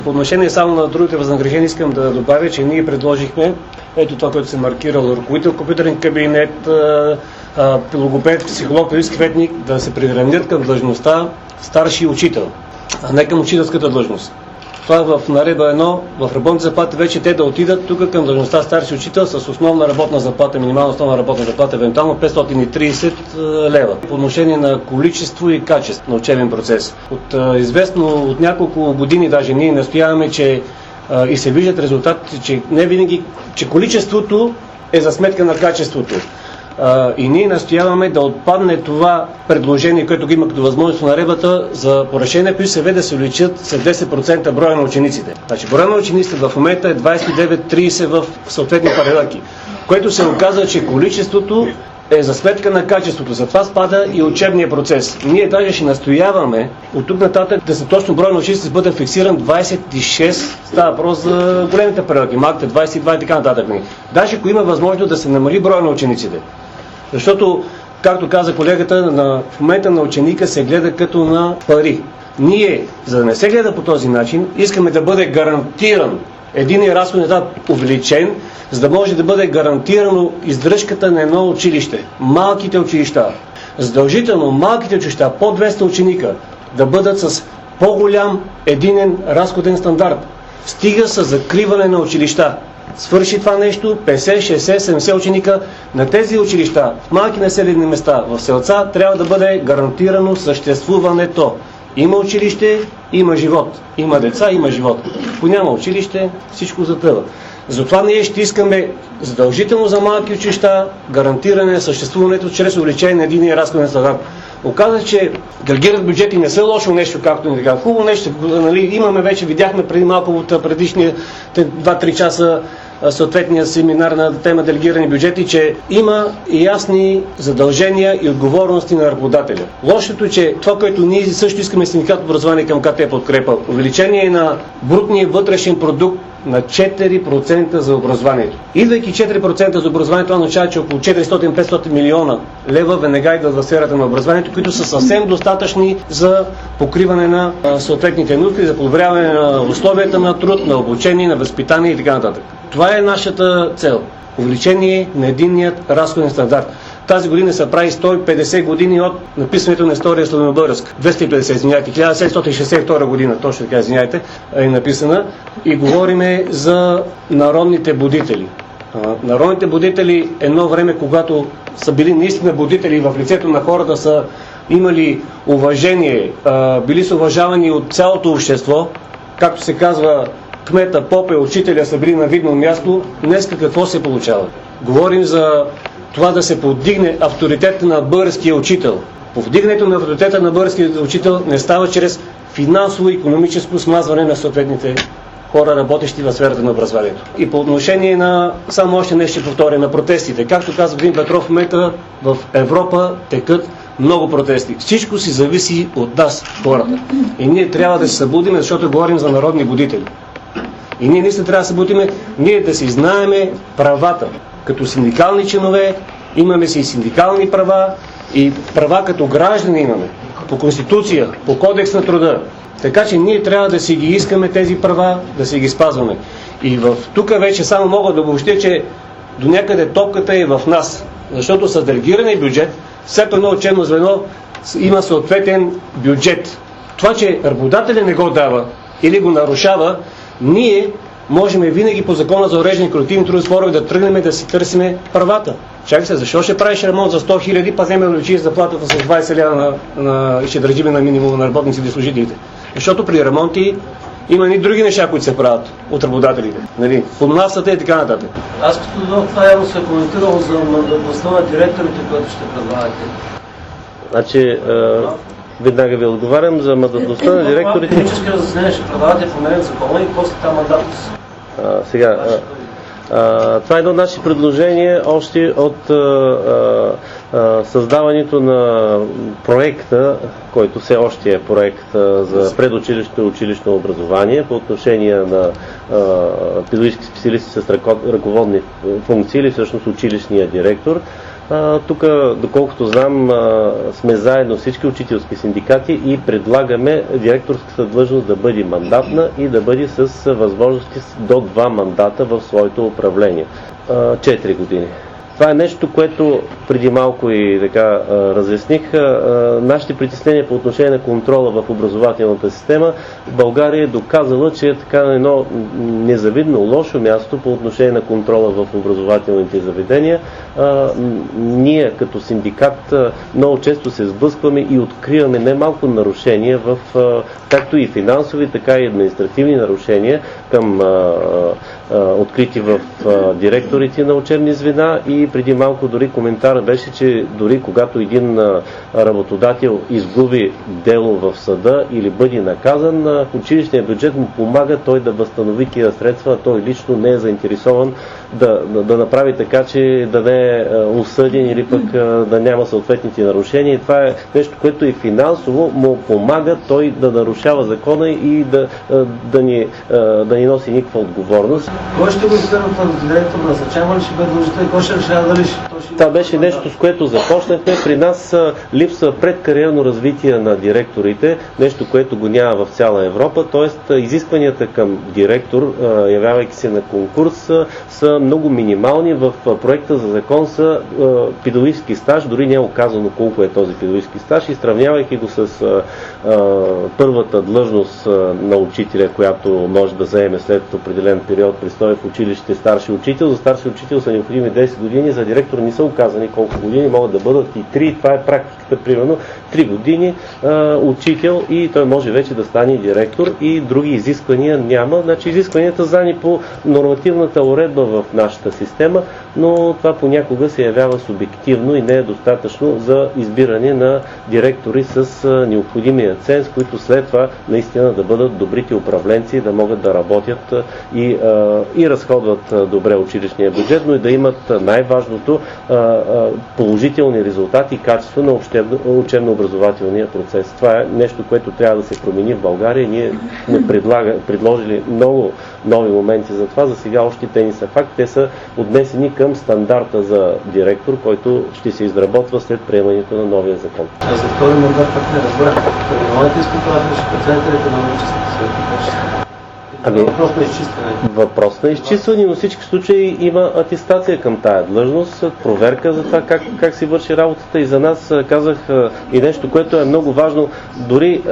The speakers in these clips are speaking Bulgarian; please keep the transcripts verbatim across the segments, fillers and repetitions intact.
По отношение само на другите възнаграждения искам да добавя, че ние предложихме ето това, което се маркирало: ръководител компютърен кабинет, логопед, психолог, педагогически съветник да се приравнят към длъжността старши учител, а не към учителската длъжност. Това в наредба едно, в работните заплати вече те да отидат тук към длъжността старши учител с основна работна заплата, минимална основна работна заплата, евентуално петстотин и трийсет лева. По отношение на количество и качество на учебен процес. От а, известно от няколко години даже ние настояваме, че а, и се виждат резултатите, че не винаги, че количеството е за сметка на качеството. Uh, и ние настояваме да отпадне това предложение, което ги има като възможност на наредбата за по решение по ИСВ да се увеличат с десет процента броя на учениците. Значи броя на учениците в момента е двайсет и девет трийсет в съответни паралелки, което се оказва, че количеството е за сметка на качеството. Затова спада и учебния процес. Ние даже ще настояваме от тук нататък да се точно броя на учениците да бъде фиксиран двайсет и шест, става въпрос за големите паралелки, малките двайсет и два и така нататък. Даже ако има възможност да се намали броя на учениците. Защото, както каза колегата, на, в момента на ученика се гледа като на пари. Ние, за да не се гледа по този начин, искаме да бъде гарантиран единият разходен етап увеличен, за да може да бъде гарантирано издръжката на едно училище. Малките училища, задължително малките училища, по двеста ученика, да бъдат с по-голям единен разходен стандарт. Стига с закриване на училища. Свърши това нещо, петдесет, шейсет, седемдесет ученика на тези училища, в малки населени места, в селца, трябва да бъде гарантирано съществуването. Има училище, има живот. Има деца, има живот. Ако няма училище, всичко затъва. Затова ние ще искаме задължително за малки училища гарантиране на съществуването чрез увеличение на единия разходен стандарт. Оказа, че делегират бюджети не са лошо нещо, както ни така. Хубаво нещо, нали, имаме вече, видяхме преди малко от предишния два-три часа съответния семинар на тема делегирани бюджети, че има ясни задължения и отговорности на работодателя. Лошото е, че това, което ние също искаме синдикат образование към КТ подкрепа, увеличение на брутния вътрешен продукт на четири процента за образованието. Идвайки четири процента за образованието, това означава, че около четиристотин до петстотин милиона лева веднага идват в сферата на образованието, които са съвсем достатъчни за покриване на съответните нужди, за подобряване на условията на труд, на обучение, на възпитание и така нататък. Това е нашата цел. Увеличение на единният разходен стандарт. Тази година се прави сто и петдесет години от написването на история славянобългарска. двеста и петдесет, извиняйте, хиляда седемстотин шейсет и втора година, точно така, извиняйте, е написана. И говориме за народните будители. Народните будители едно време, когато са били наистина будители в лицето на хората, са имали уважение, били са уважавани от цялото общество, както се казва, кмета, попе, учителя са били на видно място. Днес какво се получава? Говорим за това да се подигне авторитета на българския учител. Повдигането на авторитета на българския учител не става чрез финансово-икономическо смазване на съответните хора, работещи в сферата на образованието. И по отношение на, само още нещо ще повторя, на протестите. Както каза господин Петров, в момента в Европа текат много протести. Всичко си зависи от нас, хората. И ние трябва да се събудим, защото говорим за народни будители. И ние наистина трябва да се събудим, ние да си знаеме правата. Като синдикални членове имаме си и синдикални права, и права като граждани имаме. По Конституция, по Кодекс на труда. Така че ние трябва да си ги искаме тези права, да си ги спазваме. И в тук вече само мога да обобщя, че до някъде топката е в нас. Защото с делегирания бюджет, всяко едно учебно звено има съответен бюджет. Това, че работодателя не го дава или го нарушава, ние можем винаги по закона за уреждане на колективни трудови спорове да тръгнем да си търсиме правата. Чакай се, защо ще правиш ремонт за сто хиляди, па вземе да увеличи заплатата с двайсет лева на, на, и ще държиме на минимум на работниците и служителите? Защото при ремонти има и други неща, които се правят от работодателите. Нали? Подмнасата и така нататък. Аз като това явно се коментирал за мандатността на директорите, които ще предлагате. Значи, е, веднага ви отговарям за мандатността на директорите. Технически разяснение ще предлагате променен закон и после тази мандатност. А, сега, а, а, това е едно от наши предложения още от а, а, създаването на проекта, който все още е проект а, за предучилищно и училищно образование по отношение на педагогически специалисти с ръководни функции или всъщност училищния директор. Тук, доколкото знам, сме заедно всички учителски синдикати и предлагаме директорската длъжност да бъде мандатна и да бъде с възможности до два мандата в своето управление. Четири години. Това е нещо, което преди малко и така разясних. Нашите притеснения по отношение на контрола в образователната система, България е доказала, че е така едно незавидно лошо място по отношение на контрола в образователните заведения. Ние като синдикат много често се сблъскваме и откриваме немалко нарушения, в, както и финансови, така и административни нарушения към открити в директорите на учебни звена. И преди малко дори коментар беше, че дори когато един работодател изгуби дело в съда или бъде наказан, училищният бюджет му помага той да възстанови тия средства, а той лично не е заинтересован да, да, да направи така, че да не е осъден или пък да няма съответните нарушения. И това е нещо, което и финансово му помага той да нарушава закона и да, да, ни, да ни носи никаква отговорност. Кой ще го избере от директор, назначава ли ще бъде длъжността и кой ще решава дали ще... Това беше нещо, с което започнахме. При нас липсва предкариерно развитие на директорите, нещо, което го няма в цяла Европа, т.е. изискванията към директор, явявайки се на конкурс, са много минимални. В проекта за закон са педагогически стаж, дори не е оказано колко е този педагогически стаж, и сравнявайки го с първата длъжност на учителя, която може да заеме след определен период престой в училище старши учител. За старши учител са необходими десет години, за директор не са оказани колко години, могат да бъдат и три. Това е практиката, примерно три години а, учител и той може вече да стане директор, и други изисквания няма. Значи изискванията зани по нормативната уредба в нашата система, но това понякога се явява субективно и не е достатъчно за избиране на директори с а, необходимия ценз, които след това наистина да бъдат добрите управленци, да могат да работят а, и, а, и разходват а, добре училищния бюджет, но и да имат най-важното положителни резултати и качество на учебно-образователния процес. Това е нещо, което трябва да се промени в България. Ние сме предложили много нови моменти за това. За сега още те ни са факт. Те са отнесени към стандарта за директор, който ще се изработва след приемането на новия закон. А за втори мандат пак не разбрах. Новите изпитвателни ще преценителите на научеството света. Ами, въпрос на изчистване. Въпрос на изчистване, но всички случаи има атестация към тая длъжност, проверка за това как, как си върши работата, и за нас казах и нещо, което е много важно. Дори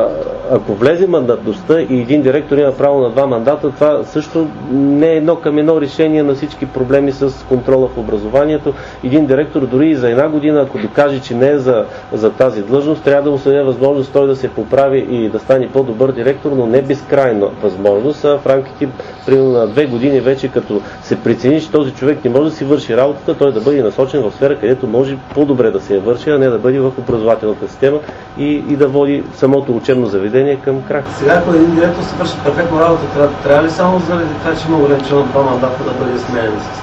ако влезе мандатността и един директор има право на два мандата, това също не е едно към едно решение на всички проблеми с контрола в образованието. Един директор дори и за една година, ако докаже, че не е за, за тази длъжност, трябва да му се даде възможност той да се поправи и да стане по-добър директор, но не безкрайна възможност. В рамките примерно на две години вече, като се прецени, че този човек не може да си върши работата, той да бъде насочен в сфера, където може по-добре да се я върши, а не да бъде в образователната система и, и да води самото учебно заведение към крах. Сега, ако един директор се върши перфектно работа, трябва, трябва ли само заради това, че има ограничено два мандата да бъде сменен с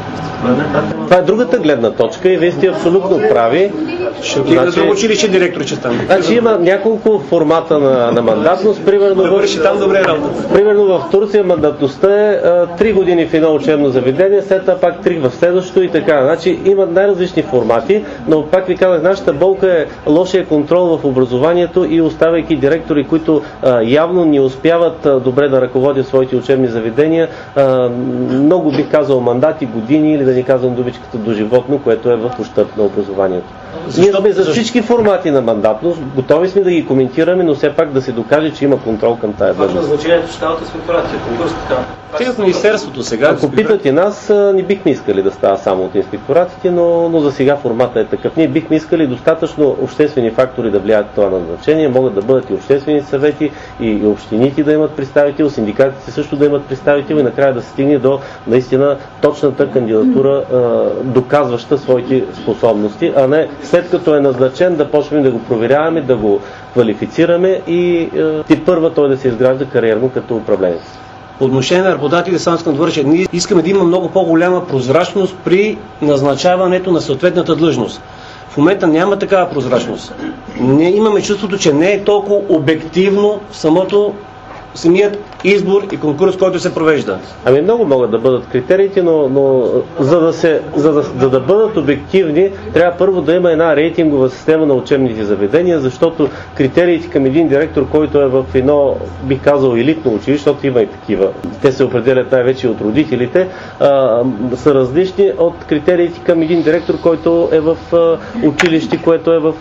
някакъв? Това е другата гледна точка и вие сте абсолютно прави. Ще отиде значи, друго училище директор, че стане. Значи има няколко формата на, на мандатност. Примерно, да върши там добре работа. Примерно в Турция мандатността е три години в едно учебно заведение, след това пак три в следващото и така. Значи има най-различни формати, но пак ви казах, нашата болка е лошия контрол в образованието и оставяйки директори, които а, явно не успяват а, добре да ръководят своите учебни заведения, а, много бих казал мандати, години, или да ни казвам думичката доживотно, което е в ущърб на образованието. Ние сме за всички формати на мандатност, готови сме да ги коментираме, но все пак да се докаже, че има контрол към тая длъжност. Важно значението ще става инспекторация, конкурс така. Те от Министерството сега. Ако питате нас, не бихме искали да става само от инспекторатите, но, но за сега формата е такъв. Ние бихме искали достатъчно обществени фактори да влияят това назначение. Могат да бъдат и обществени съвети, и, и общините да имат представител, синдикатите също да имат представител, и накрая да се стигне до наистина точната кандидатура, доказваща своите способности, а не след като е назначен да почнем да го проверяваме, да го квалифицираме и ти първа той да се изгражда кариерно като управленец. По отношение на работодателите, само искам да върша, ние искаме да има много по-голяма прозрачност при назначаването на съответната длъжност. В момента няма такава прозрачност. Не имаме чувството, че не е толкова обективно самото самият избор и конкурс, който се провежда? Ами много могат да бъдат критериите, но, но за, да се, за, да, за да бъдат обективни, трябва първо да има една рейтингова система на учебните заведения, защото критериите към един директор, който е в едно, бих казал, елитно училище, защото има и такива, те се определят най-вече от родителите, а, са различни от критериите към един директор, който е в а, училище, което е в,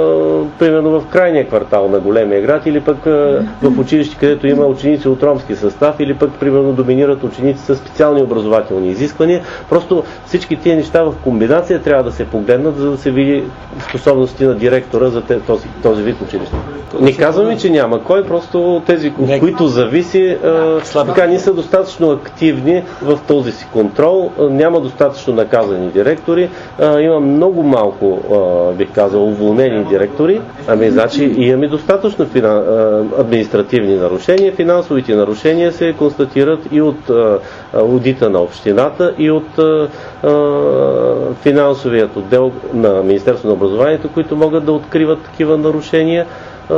а, примерно в крайния квартал на големия град, или пък а, в училище, където има ученици от ромски състав, или пък примерно доминират ученици с специални образователни изисквания. Просто всички тия неща в комбинация трябва да се погледнат, за да се види способности на директора за този, този вид училище. Не казваме, че няма кой, просто тези, от които зависи, а, така не са достатъчно активни в този си контрол, а, няма достатъчно наказани директори, а, има много малко, а, бих казал, уволнени директори, ами значи имаме достатъчно фина, а, административни нарушения. Финансовите нарушения се констатират и от а, аудита на общината, и от а, а, финансовият отдел на Министерството на образованието, които могат да откриват такива нарушения, а,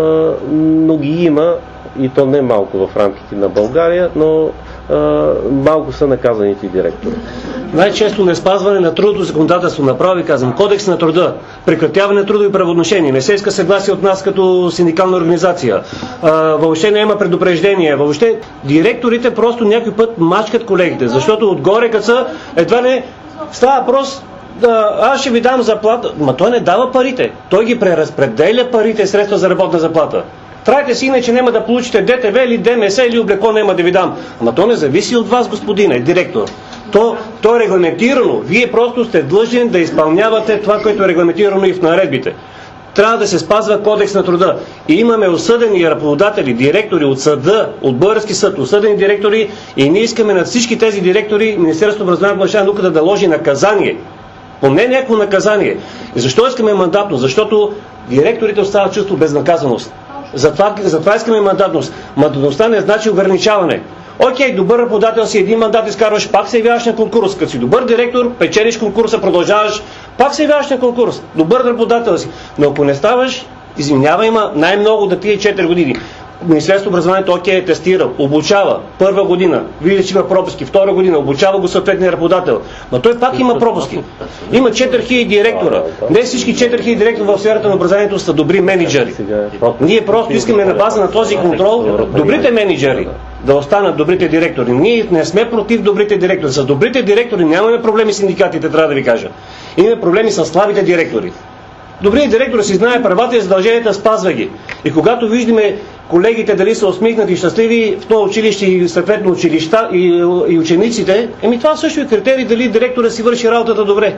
но ги има, и то не малко в рамките на България, но а, малко са наказаните директори. Най-често не спазване на трудовото законодателство, направо ви казвам, кодекс на труда, прекратяване на трудови правоотношения, не се иска съгласие от нас като синдикална организация, а, въобще няма предупреждение, въобще директорите просто някой път мачкат колегите, защото отгоре като са, едва не става въпрос, да, аз ще ви дам заплата, ма той не дава парите, той ги преразпределя парите, средства за работна заплата. Трайте си, иначе няма да получите Д Т В или Д М С или облекло няма да ви дам. Ама то не зависи от вас, господине, директор. То, то е регламентирано. Вие просто сте длъжни да изпълнявате това, което е регламентирано и в наредбите. Трябва да се спазва кодекс на труда. И имаме осъдени работодатели, директори от съда, от български съд, осъдени директори, и ние искаме на всички тези директори Министерството на образованието и науката да наложи наказание. Поне някакво наказание. И защо искаме мандатно? Защото директорите остават чувство безнаказаност. Затова, затова искаме мандатност. Мандатността не значи ограничаване. Окей, добър работодател си, един мандат изкарваш, пак се явяваш на конкурс. Като си добър директор, печелиш конкурса, продължаваш, пак се явяваш на конкурс. Добър работодател си. Но ако не ставаш, извинявай, има най-много да пие четири години. Министерството образованието окей е тестира, обучава първа година, вижда, че има пропуски, втора година, обучава го съответния работодател. Но той пак има пропуски. Има четири хиляди директора. Не всички четири хиляди директори в сферата на образованието са добри менеджери. Ние просто искаме на база на този контрол добрите менеджери да останат добрите директори. Ние не сме против добрите директори. С добрите директори нямаме проблеми с синдикатите, трябва да ви кажа. Имаме проблеми с слабите директори. Добрият директор си знае правата и задълженията, спазва ги. И когато виждаме колегите дали са усмихнати и щастливи в това училище и съответно училища и, и учениците, еми това също е критерий дали директора си върши работата добре.